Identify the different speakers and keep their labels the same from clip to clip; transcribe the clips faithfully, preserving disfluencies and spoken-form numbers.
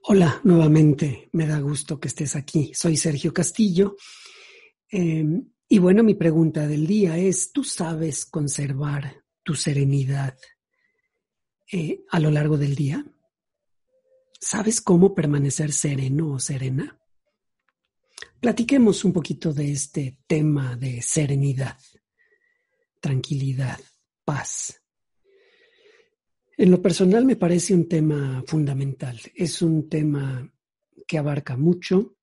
Speaker 1: Hola, nuevamente, me da gusto que estés aquí. Soy Sergio Castillo. Eh, y bueno, mi pregunta del día es, ¿tú sabes conservar tu serenidad eh, a lo largo del día? ¿Sabes cómo permanecer sereno o serena? Platiquemos un poquito de este tema de serenidad, tranquilidad, paz. En lo personal me parece un tema fundamental. Es un tema que abarca mucho,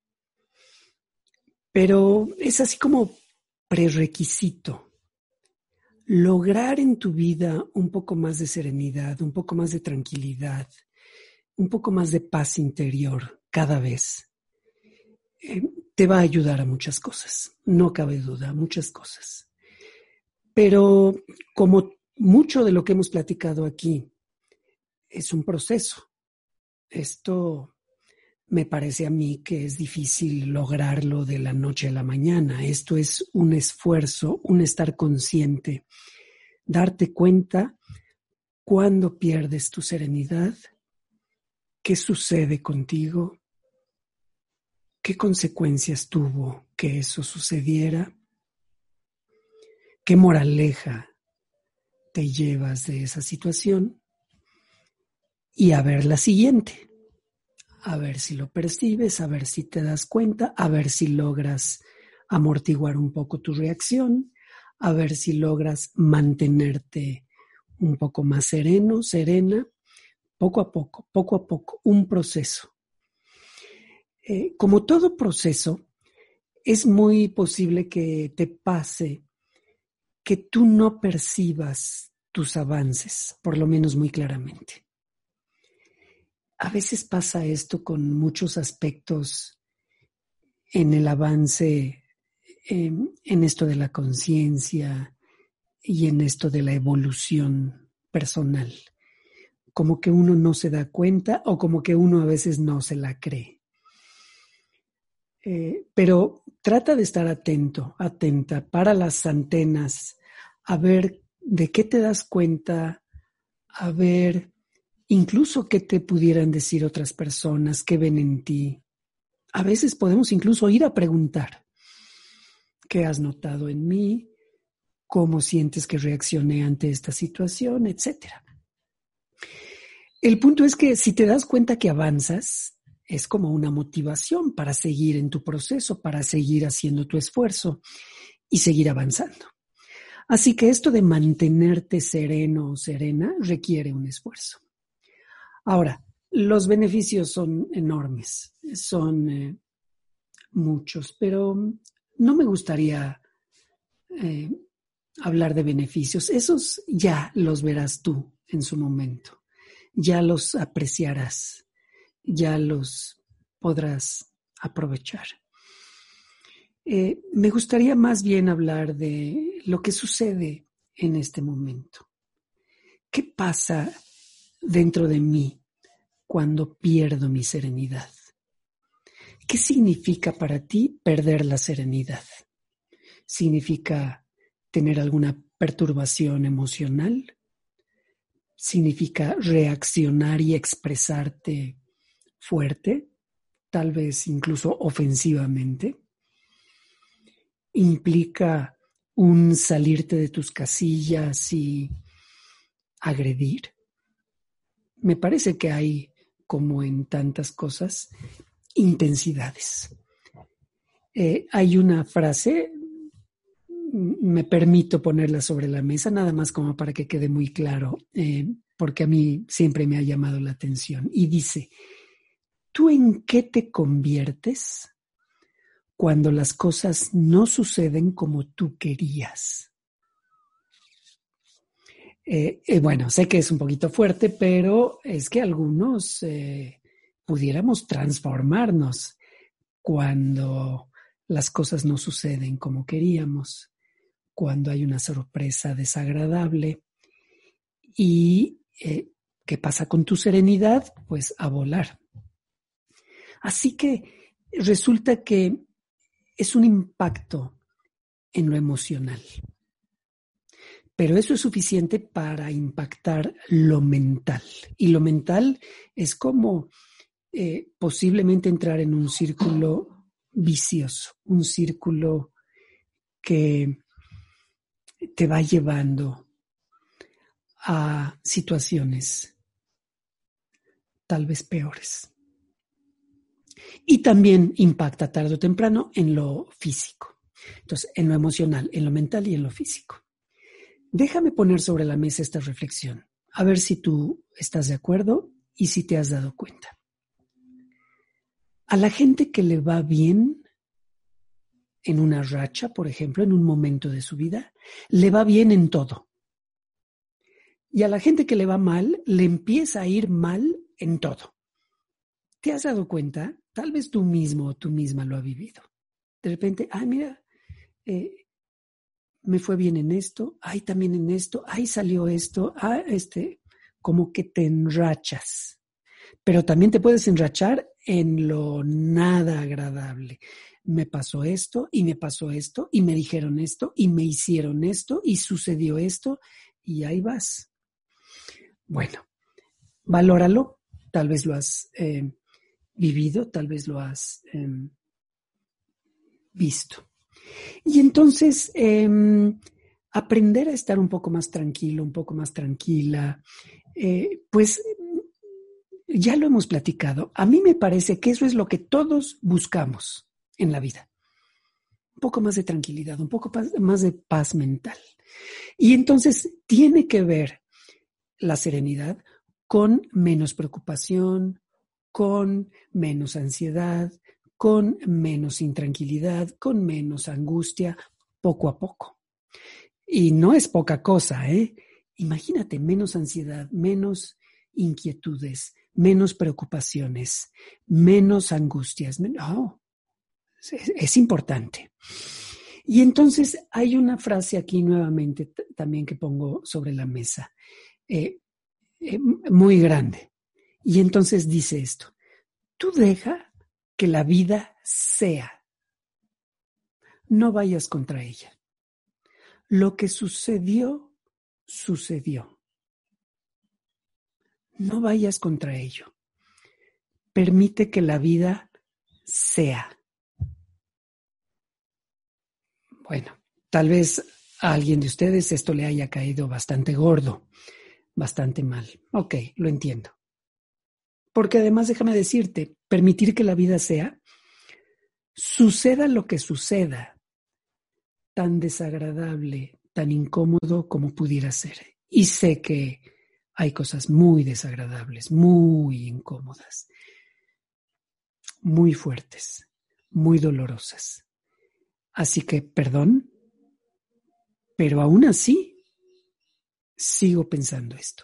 Speaker 1: pero es así como prerequisito. Lograr en tu vida un poco más de serenidad, un poco más de tranquilidad, un poco más de paz interior cada vez, eh, te va a ayudar a muchas cosas. No cabe duda, muchas cosas. Pero como mucho de lo que hemos platicado aquí es un proceso, esto me parece a mí que es difícil lograrlo de la noche a la mañana. Esto es un esfuerzo, un estar consciente, darte cuenta cuando pierdes tu serenidad, qué sucede contigo, qué consecuencias tuvo que eso sucediera, qué moraleja te llevas de esa situación y a ver la siguiente. A ver si lo percibes, a ver si te das cuenta, a ver si logras amortiguar un poco tu reacción, a ver si logras mantenerte un poco más sereno, serena, poco a poco, poco a poco, un proceso. Eh, como todo proceso, es muy posible que te pase que tú no percibas tus avances, por lo menos muy claramente. A veces pasa esto con muchos aspectos en el avance, eh, en esto de la conciencia y en esto de la evolución personal. Como que uno no se da cuenta o como que uno a veces no se la cree. Eh, pero trata de estar atento, atenta, para las antenas, a ver de qué te das cuenta, a ver incluso qué te pudieran decir otras personas, qué ven en ti. A veces podemos incluso ir a preguntar, ¿qué has notado en mí? ¿Cómo sientes que reaccioné ante esta situación? Etcétera. El punto es que si te das cuenta que avanzas, es como una motivación para seguir en tu proceso, para seguir haciendo tu esfuerzo y seguir avanzando. Así que esto de mantenerte sereno o serena requiere un esfuerzo. Ahora, los beneficios son enormes, son eh, muchos, pero no me gustaría eh, hablar de beneficios. Esos ya los verás tú en su momento, ya los apreciarás, ya los podrás aprovechar. Eh, me gustaría más bien hablar de lo que sucede en este momento. ¿Qué pasa dentro de mí cuando pierdo mi serenidad? ¿Qué significa para ti perder la serenidad? ¿Significa tener alguna perturbación emocional? ¿Significa reaccionar y expresarte fuerte, tal vez incluso ofensivamente? ¿Implica un salirte de tus casillas y agredir? Me parece que hay, como en tantas cosas, intensidades. Eh, hay una frase, me permito ponerla sobre la mesa, nada más como para que quede muy claro, eh, porque a mí siempre me ha llamado la atención. Y dice, ¿tú en qué te conviertes cuando las cosas no suceden como tú querías? Eh, eh, bueno, sé que es un poquito fuerte, pero es que algunos eh, pudiéramos transformarnos cuando las cosas no suceden como queríamos, cuando hay una sorpresa desagradable. ¿Y eh, qué pasa con tu serenidad? Pues a volar. Así que resulta que es un impacto en lo emocional. Pero eso es suficiente para impactar lo mental. Y lo mental es como eh, posiblemente entrar en un círculo vicioso, un círculo que te va llevando a situaciones tal vez peores. Y también impacta tarde o temprano en lo físico. Entonces, en lo emocional, en lo mental y en lo físico. Déjame poner sobre la mesa esta reflexión, a ver si tú estás de acuerdo y si te has dado cuenta. A la gente que le va bien en una racha, por ejemplo, en un momento de su vida, le va bien en todo. Y a la gente que le va mal, le empieza a ir mal en todo. ¿Te has dado cuenta? Tal vez tú mismo o tú misma lo has vivido. De repente, ay, mira, eh, me fue bien en esto, ay, también en esto, ay, salió esto, ah, este, como que te enrachas. Pero también te puedes enrachar en lo nada agradable. Me pasó esto y me pasó esto y me dijeron esto y me hicieron esto y sucedió esto y ahí vas. Bueno, valóralo, tal vez lo has eh, vivido, tal vez lo has eh, visto. Y entonces, eh, aprender a estar un poco más tranquilo, un poco más tranquila, eh, pues ya lo hemos platicado. A mí me parece que eso es lo que todos buscamos en la vida. Un poco más de tranquilidad, un poco más de paz mental. Y entonces tiene que ver la serenidad con menos preocupación, con menos ansiedad, con menos intranquilidad, con menos angustia, poco a poco. Y no es poca cosa, ¿eh? Imagínate, menos ansiedad, menos inquietudes, menos preocupaciones, menos angustias. Oh, es, es importante. Y entonces hay una frase aquí nuevamente t- también que pongo sobre la mesa, eh, eh, muy grande. Y entonces dice esto: tú deja que la vida sea, no vayas contra ella. Lo que sucedió, sucedió. No vayas contra ello. Permite que la vida sea. Bueno, tal vez a alguien de ustedes esto le haya caído bastante gordo, bastante mal. Ok, lo entiendo. Porque además, déjame decirte, permitir que la vida sea, suceda lo que suceda, tan desagradable, tan incómodo como pudiera ser. Y sé que hay cosas muy desagradables, muy incómodas, muy fuertes, muy dolorosas. Así que, perdón, pero aún así sigo pensando esto.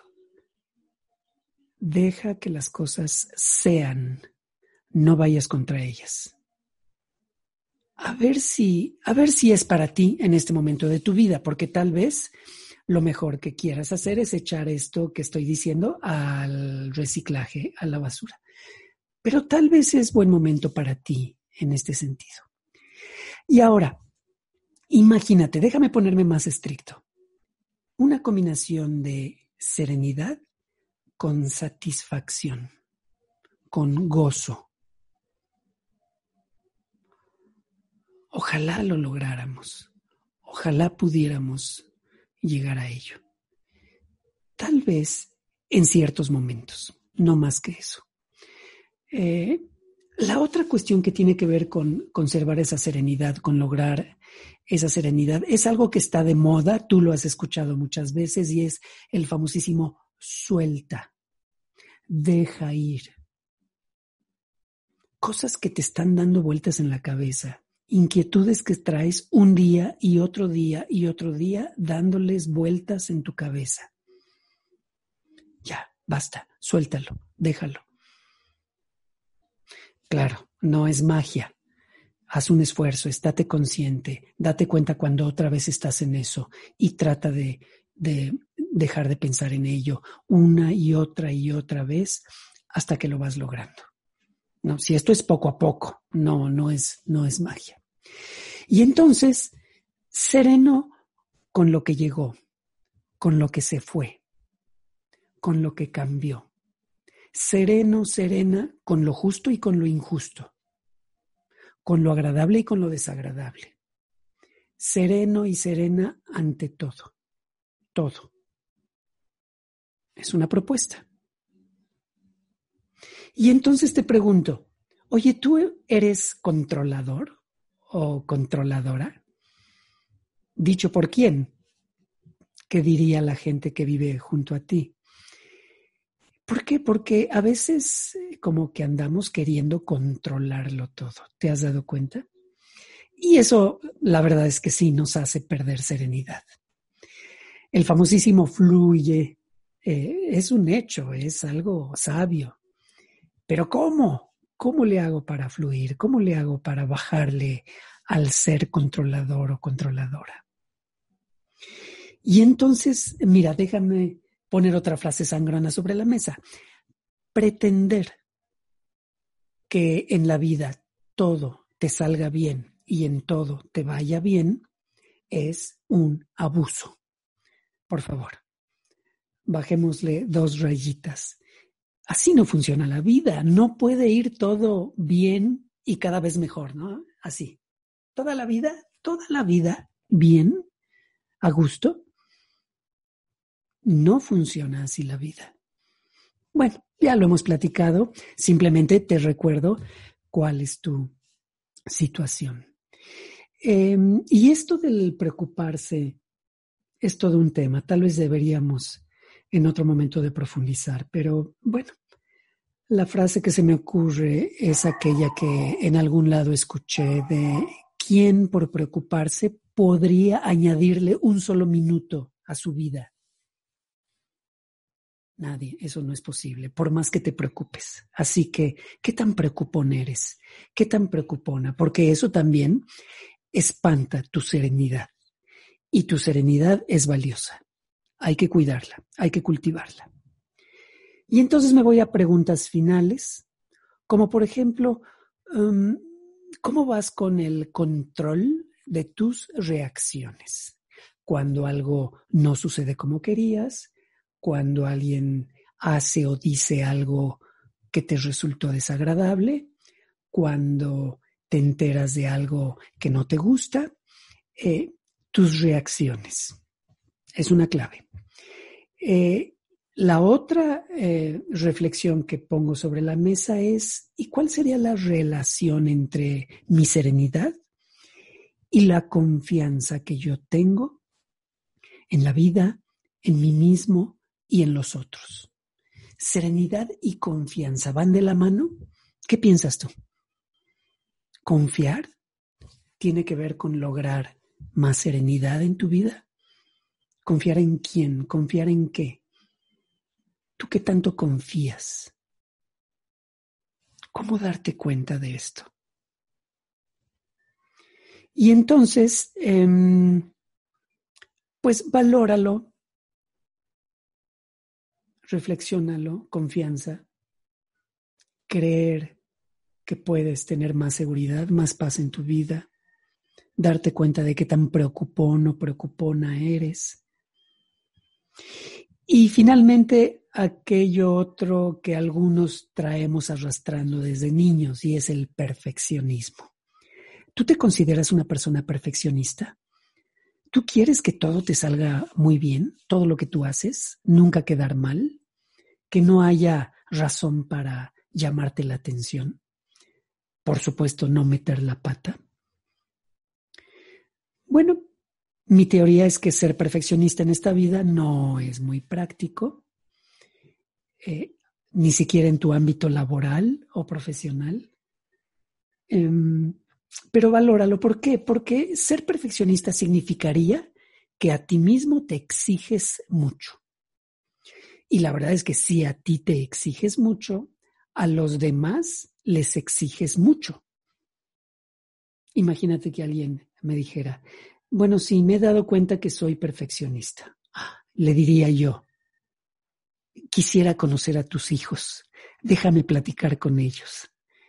Speaker 1: Deja que las cosas sean, no vayas contra ellas. A ver si, a ver si es para ti en este momento de tu vida, porque tal vez lo mejor que quieras hacer es echar esto que estoy diciendo al reciclaje, a la basura. Pero tal vez es buen momento para ti en este sentido. Y ahora, imagínate, déjame ponerme más estricto. Una combinación de serenidad con satisfacción, con gozo. Ojalá lo lográramos. Ojalá pudiéramos llegar a ello. Tal vez en ciertos momentos, no más que eso. Eh, la otra cuestión que tiene que ver con conservar esa serenidad, con lograr esa serenidad, es algo que está de moda, tú lo has escuchado muchas veces, y es el famosísimo suelta, deja ir. Cosas que te están dando vueltas en la cabeza, inquietudes que traes un día y otro día y otro día dándoles vueltas en tu cabeza. Ya, basta, suéltalo, déjalo. Claro, no es magia. Haz un esfuerzo, estate consciente, date cuenta cuando otra vez estás en eso y trata de, de dejar de pensar en ello una y otra y otra vez hasta que lo vas logrando. No, si esto es poco a poco, no, no es, no es magia. Y entonces, sereno con lo que llegó, con lo que se fue, con lo que cambió. Sereno, serena, con lo justo y con lo injusto, con lo agradable y con lo desagradable. Sereno y serena ante todo, todo. Es una propuesta. Y entonces te pregunto, oye, ¿tú eres controlador o controladora? ¿Dicho por quién? ¿Qué diría la gente que vive junto a ti? ¿Por qué? Porque a veces como que andamos queriendo controlarlo todo. ¿Te has dado cuenta? Y eso, la verdad es que sí, nos hace perder serenidad. El famosísimo fluye eh, es un hecho, es algo sabio. Pero ¿cómo? ¿Cómo le hago para fluir? ¿Cómo le hago para bajarle al ser controlador o controladora? Y entonces, mira, déjame poner otra frase sangrona sobre la mesa. Pretender que en la vida todo te salga bien y en todo te vaya bien es un abuso. Por favor, bajémosle dos rayitas. Así no funciona la vida. No puede ir todo bien y cada vez mejor, ¿no? Así. Toda la vida, toda la vida bien, a gusto. No funciona así la vida. Bueno, ya lo hemos platicado. Simplemente te recuerdo cuál es tu situación. Eh, y esto del preocuparse es todo un tema. Tal vez deberíamos en otro momento de profundizar, pero bueno, la frase que se me ocurre es aquella que en algún lado escuché de quién por preocuparse podría añadirle un solo minuto a su vida. Nadie, eso no es posible, por más que te preocupes. Así que, ¿qué tan preocupón eres? ¿Qué tan preocupona? Porque eso también espanta tu serenidad. Y tu serenidad es valiosa. Hay que cuidarla, hay que cultivarla. Y entonces me voy a preguntas finales, como por ejemplo, um, ¿cómo vas con el control de tus reacciones? Cuando algo no sucede como querías, cuando alguien hace o dice algo que te resultó desagradable, cuando te enteras de algo que no te gusta, eh, tus reacciones. Es una clave. Eh, la otra eh, reflexión que pongo sobre la mesa es, ¿y cuál sería la relación entre mi serenidad y la confianza que yo tengo en la vida, en mí mismo y en los otros? ¿Serenidad y confianza van de la mano? ¿Qué piensas tú? ¿Confiar tiene que ver con lograr más serenidad en tu vida? ¿Confiar en quién? ¿Confiar en qué? ¿Tú qué tanto confías? ¿Cómo darte cuenta de esto? Y entonces, eh, pues valóralo, reflexiónalo, confianza, creer que puedes tener más seguridad, más paz en tu vida, darte cuenta de qué tan preocupón o preocupona eres. Y finalmente, aquello otro que algunos traemos arrastrando desde niños y es el perfeccionismo. ¿Tú te consideras una persona perfeccionista? ¿Tú quieres que todo te salga muy bien, todo lo que tú haces, nunca quedar mal, que no haya razón para llamarte la atención? Por supuesto, no meter la pata. Bueno, mi teoría es que ser perfeccionista en esta vida no es muy práctico, eh, ni siquiera en tu ámbito laboral o profesional. Eh, pero valóralo. ¿Por qué? Porque ser perfeccionista significaría que a ti mismo te exiges mucho. Y la verdad es que si a ti te exiges mucho, a los demás les exiges mucho. Imagínate que alguien me dijera, bueno, sí, me he dado cuenta que soy perfeccionista. Le diría yo, quisiera conocer a tus hijos, déjame platicar con ellos.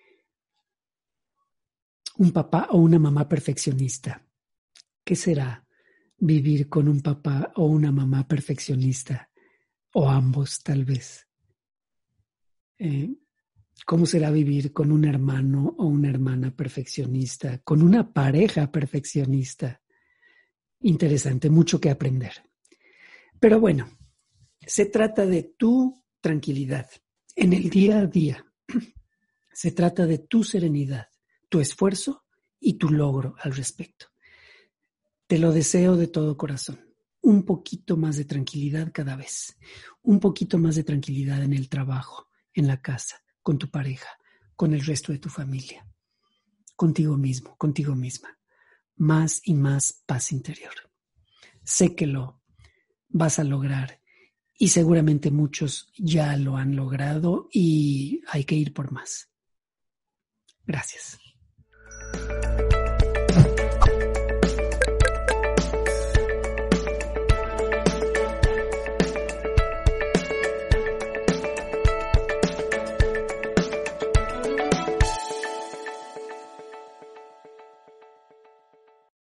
Speaker 1: Un papá o una mamá perfeccionista. ¿Qué será vivir con un papá o una mamá perfeccionista? O ambos, tal vez. Eh, ¿Cómo será vivir con un hermano o una hermana perfeccionista, con una pareja perfeccionista? Interesante, mucho que aprender. Pero bueno, se trata de tu tranquilidad en el día a día. Se trata de tu serenidad, tu esfuerzo y tu logro al respecto. Te lo deseo de todo corazón. Un poquito más de tranquilidad cada vez. Un poquito más de tranquilidad en el trabajo, en la casa, con tu pareja, con el resto de tu familia. Contigo mismo, contigo misma. Más y más paz interior. Sé que lo vas a lograr y seguramente muchos ya lo han logrado y hay que ir por más. Gracias.